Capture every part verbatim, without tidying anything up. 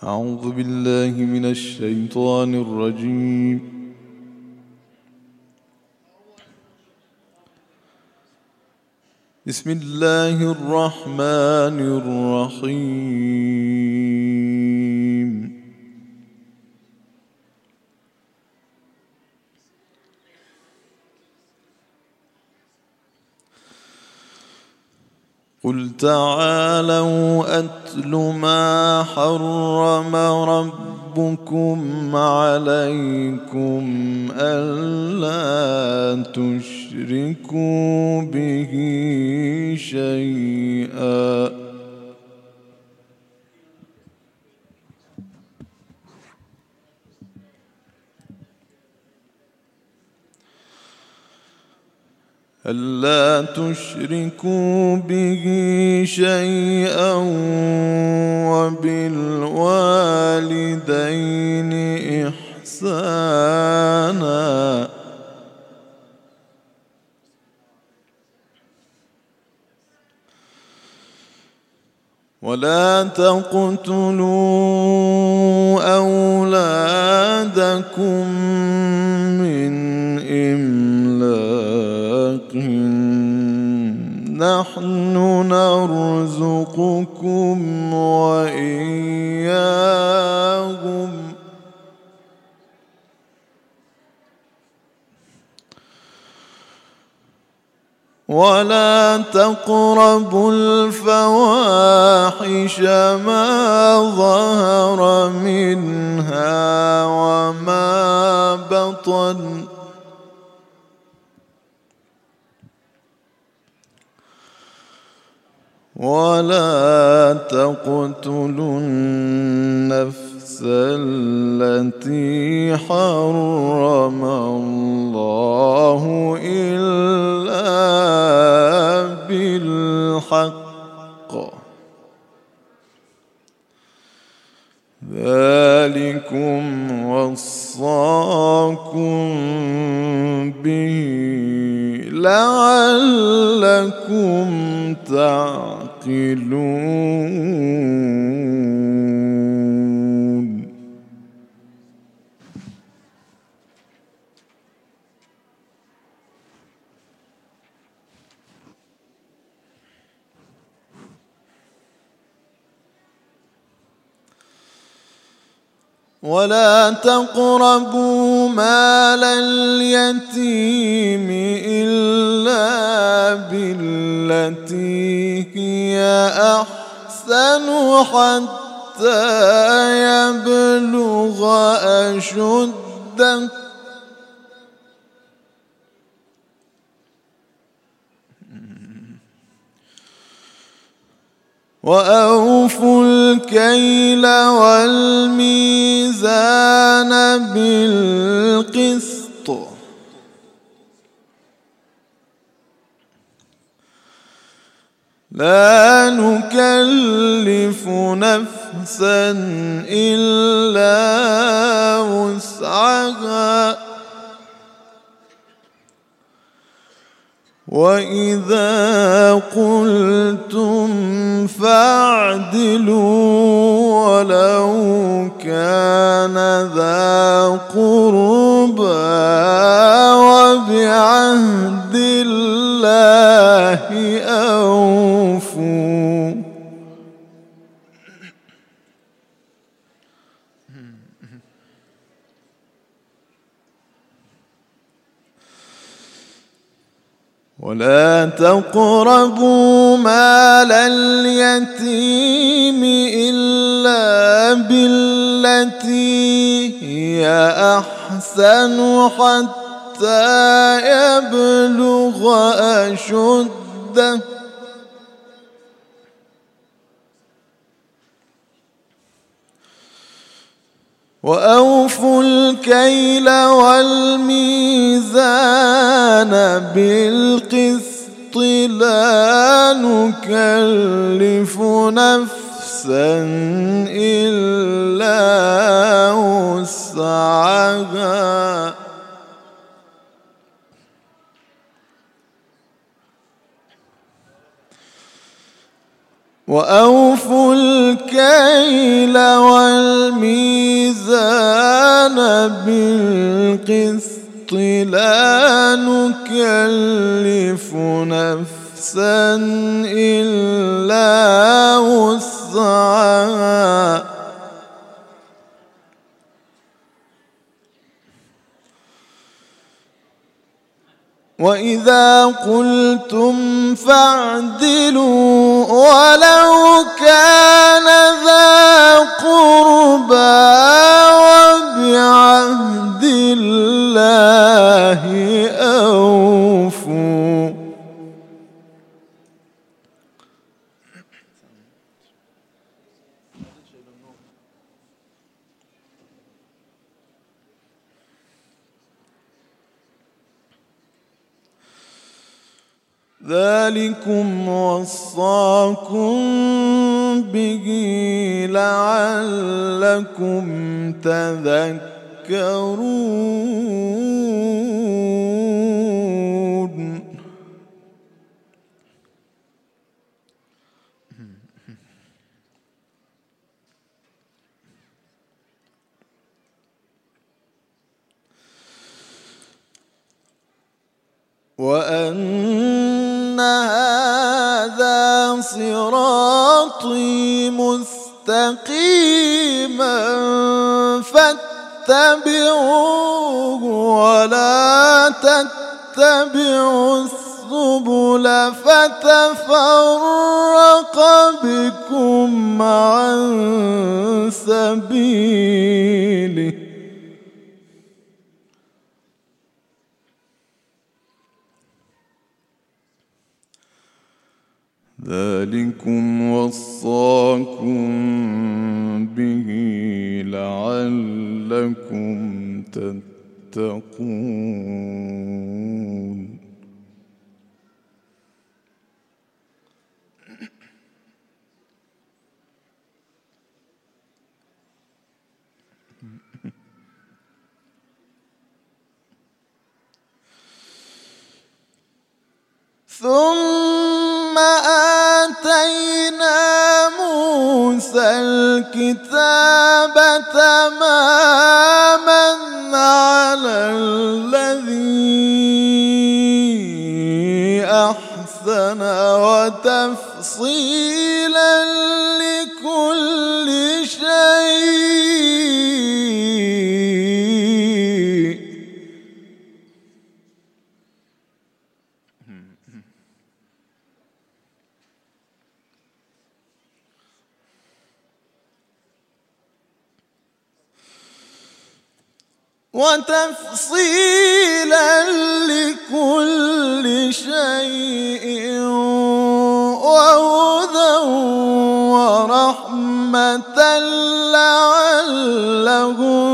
أعوذ بالله من الشيطان الرجيم. بسم الله الرحمن الرحيم. قل تعالوا أتل ما حرم ربكم عليكم ألا تشركوا به شيئا ألا تشركوا به شيئا وبالوالدين إحسانا ولا تقتلوا أولادكم من إملاق نحن نرزقكم وإياهم ولا تقربوا الفواحش ما ظهر منها وما بطن ولا تقتلوا النفس التي حرم الله إلا بالحق ذلكم وصاكم به لعلكم تعقلون. ولا تقربوا مال اليتيم إلا بالتي هي أحسن حتى يبلغ أشده وأوفوا الكيل والميزان بالقسط لا نكلف نفسا إلا وسعها وإذا قلتم فاعدلوا ولو كان ذا قربى وبعهد الله أوفوا ولا تقربوا مال اليتيم إلا بالتي هي أحسن حتى يبلغ أشده وأوفوا الكيل والميزان بالقسط لا نكلف نفسا إلا وسعها وأوفوا الكيل والميزان الميزان بالقسط لا نكلف نفسا إلا وسعها وإذا قلتم فاعدلوا ولو كان ذا قربى وبعهد الله أوفوا ذلكم وصاكم به لعلكم تذكرون. وأن هذا صراطي مستقيما فاتبعوه ولا تتبعوا السبل فتفرق بكم عن سبيله ذلكم وصاكم به لعلكم تتقون. ثم آتينا موسى الكتاب تماما على الذي أحسن وتفصيلا لكل شيء وتفصيلا لكل شيء وهدى ورحمة لعلهم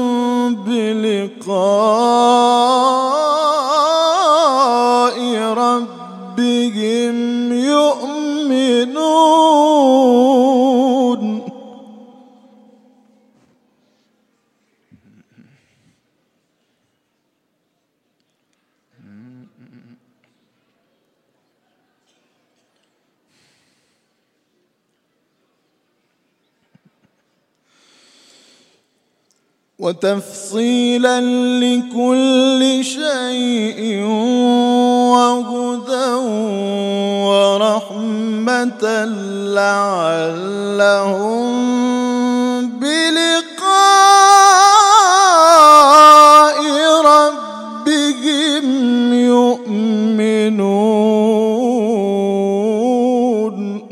بلقاء ربهم يؤمنون. وتفصيلا لكل شيء وهدى ورحمة لعلهم بلقاء ربهم يؤمنون.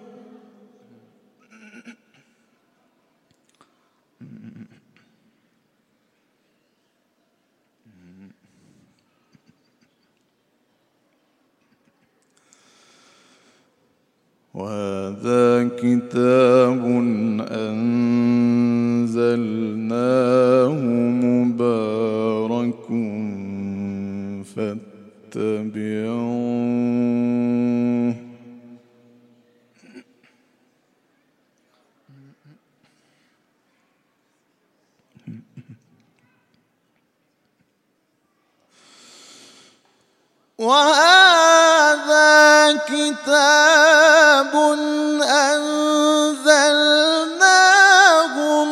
وهذا كتاب أنزلناه مبارك فاتبعوه وهذا كتاب أنزلناه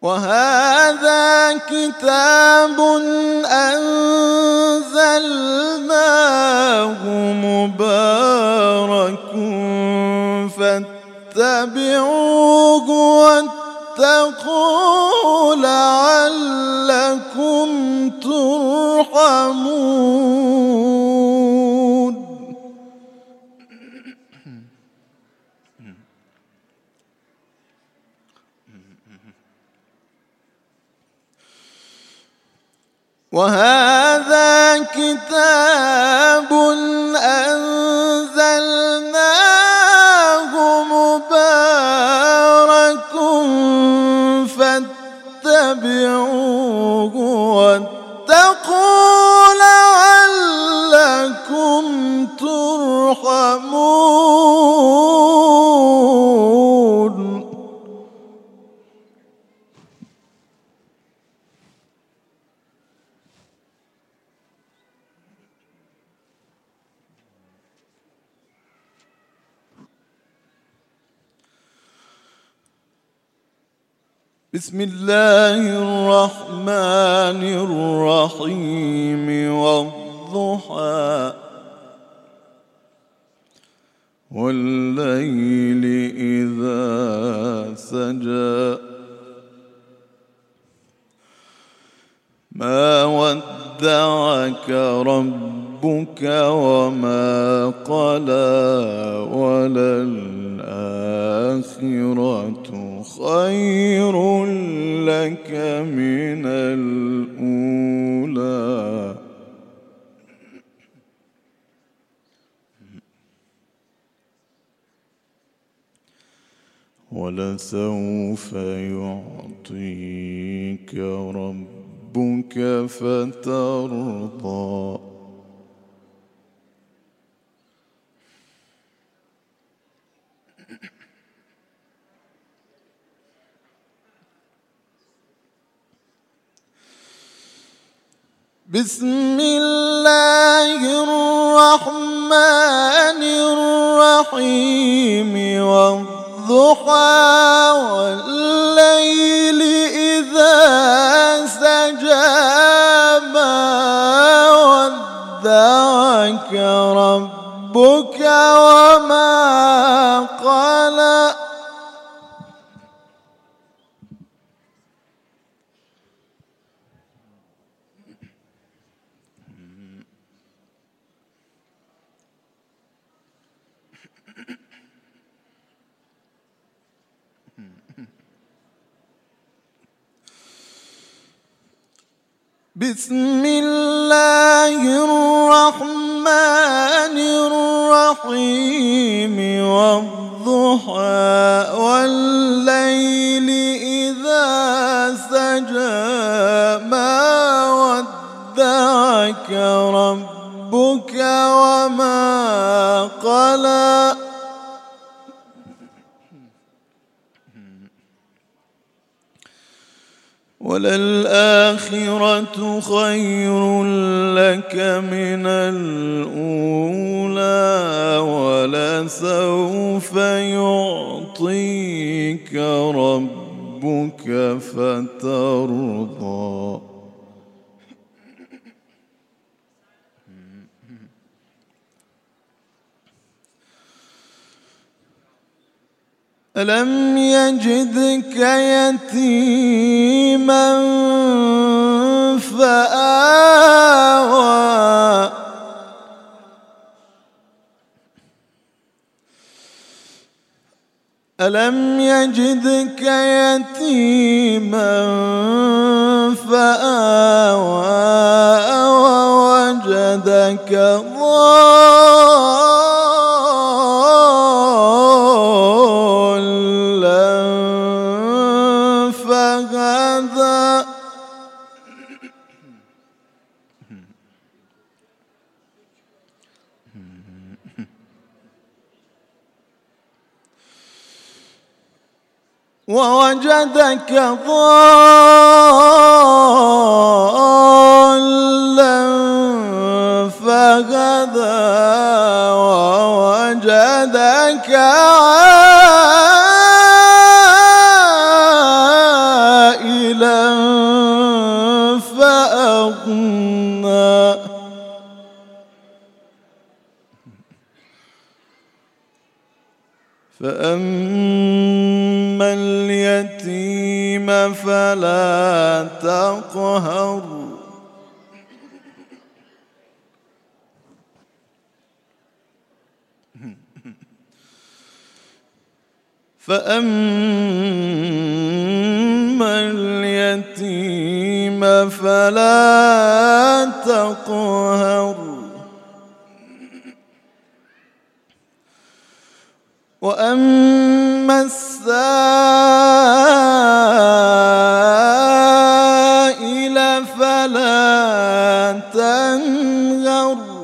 وهذا كتاب أنزلناه مبارك فاتبعوه واتقوا لعلكم ترحمون. وهذا كتاب أنزلناه مبارك فاتبعوه واتقوا لعلكم ترحمون. بسم الله الرحمن الرحيم والضحى والليل إذا سجى ما ودعك ربك وما قلى وللآخرة خير لك من الأولى ولسوف يعطيك ربك فترضى. بسم الله الرحمن الرحيم والضحى والليل إذا سجى ما ودعك ربك وما قلى بسم الله الرحمن الرحيم والضحى والليل إذا سجى ما ودعك ربك وما قلى وللآخرة خير لك من الأولى ولسوف يعطيك ربك فترضى. ألم يجدك يتيما فآوى ألم يجدك يتيما فآوى ووجدك ضالا فهدى ووجدك ضالا فهدى ووجدك عائلا فأما اليتيم فلا تقهر فأما اليتيم فلا تقهر وأما السائل فلا تنهر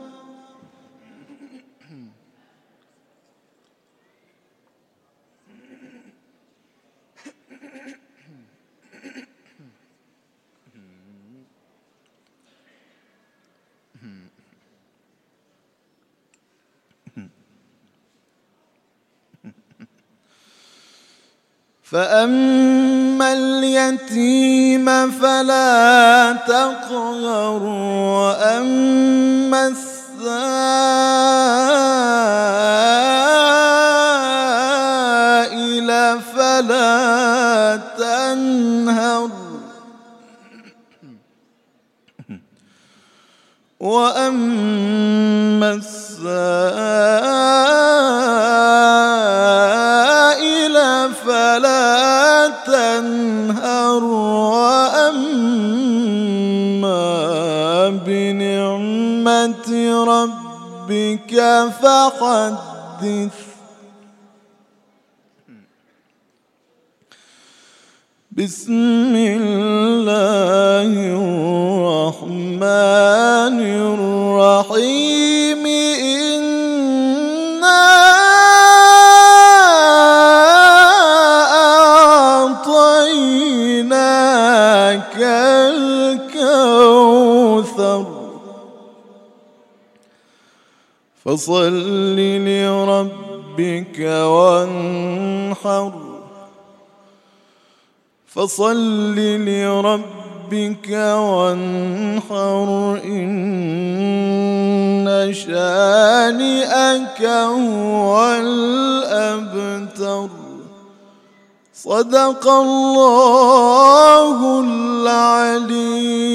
فأما اليتيم فلا تقهر وأما السائل فلا تنهر وأما السائل فلا تنهر وأما بنعمة ربك فحدث بسم الله الرحمن الرحيم إنا أعطيناك الكوثر فصل لربك وانحر فصل لربك وانحر إن شانئك هو الأبتر صدق الله العليم.